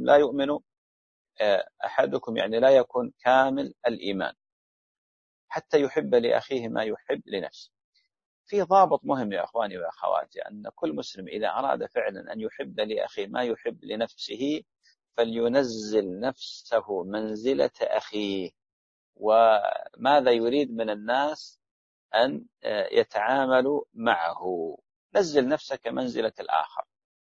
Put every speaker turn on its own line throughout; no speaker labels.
لا يؤمن أحدكم يعني لا يكون كامل الإيمان حتى يحب لأخيه ما يحب لنفسه. في ضابط مهم يا أخواني وأخواتي، أن كل مسلم إذا أراد فعلا أن يحب لأخيه ما يحب لنفسه فلينزل نفسه منزلة أخيه. وماذا يريد من الناس؟ أن يتعاملوا معه. نزل نفسك منزلة الآخر،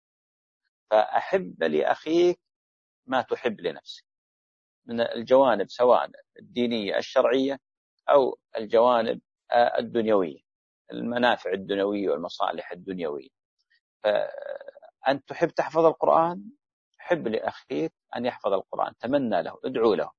فأحب لأخيك ما تحب لنفسك من الجوانب سواء الدينية الشرعية أو الجوانب الدنيوية، المنافع الدنيوية والمصالح الدنيوية. فأنت تحب تحفظ القرآن، حب لأخيك أن يحفظ القرآن، تمنى له، ادعو له.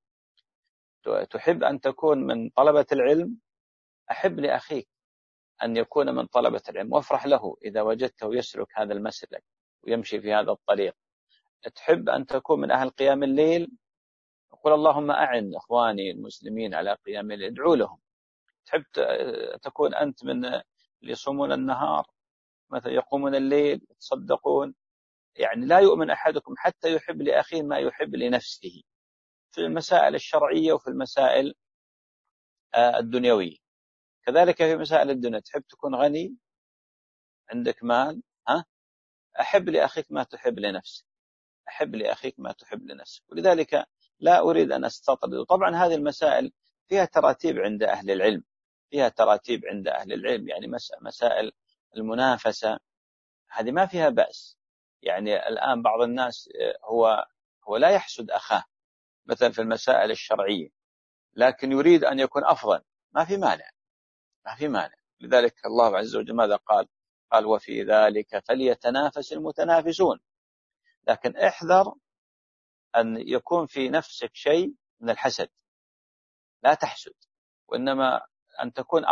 تحب أن تكون من طلبة العلم، أحب لأخيك أن يكون من طلبة العلم وافرح له إذا وجدته يسلك هذا المسلك ويمشي في هذا الطريق. تحب أن تكون من أهل قيام الليل، قل اللهم أعن إخواني المسلمين على قيام الليل، ادعو لهم. تحب تكون أنت من اللي يصومون النهار مثلا يقومون الليل يتصدقون. يعني لا يؤمن أحدكم حتى يحب لأخيه ما يحب لنفسه في المسائل الشرعية وفي المسائل الدنيوية. كذلك في مسائل الدنيا تحب تكون غني عندك مال، أحب لأخيك ما تحب لنفسك، أحب لأخيك ما تحب لنفسك. ولذلك لا أريد أن أستطرد. طبعا هذه المسائل فيها تراتيب عند أهل العلم، فيها تراتيب عند أهل العلم. يعني مسائل المنافسة هذه ما فيها بأس. يعني الآن بعض الناس هو لا يحسد أخاه مثلا في المسائل الشرعية، لكن يريد أن يكون أفضل، ما في مانع، ما في مانع. لذلك الله عز وجل ماذا قال؟ قال وفي ذلك فليتنافس المتنافسون. لكن احذر أن يكون في نفسك شيء من الحسد، لا تحسد، وإنما أن تكون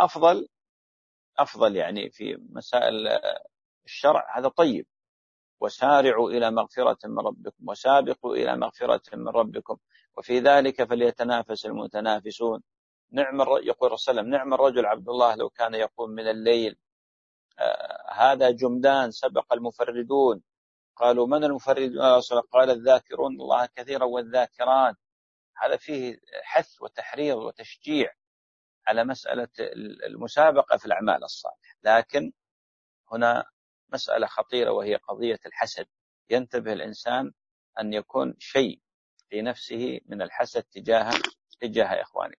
أفضل يعني في مسائل الشرع، هذا طيب. وسارعوا إلى مغفرة من ربكم وسابقوا إلى مغفرة من ربكم وفي ذلك فليتنافس المتنافسون. يقول رسول الله نعم الرجل عبد الله لو كان يقوم من الليل. هذا جمدان سبق المفردون. قالوا من المفردون يا رسول الله؟ قال الذاكرون الله كثيرا والذاكرات. هذا فيه حث وتحريض وتشجيع على مسألة المسابقة في الأعمال الصالحة. لكن هنا مسألة خطيرة وهي قضية الحسد. ينتبه الإنسان أن يكون شيء في نفسه من الحسد تجاه إخوانه.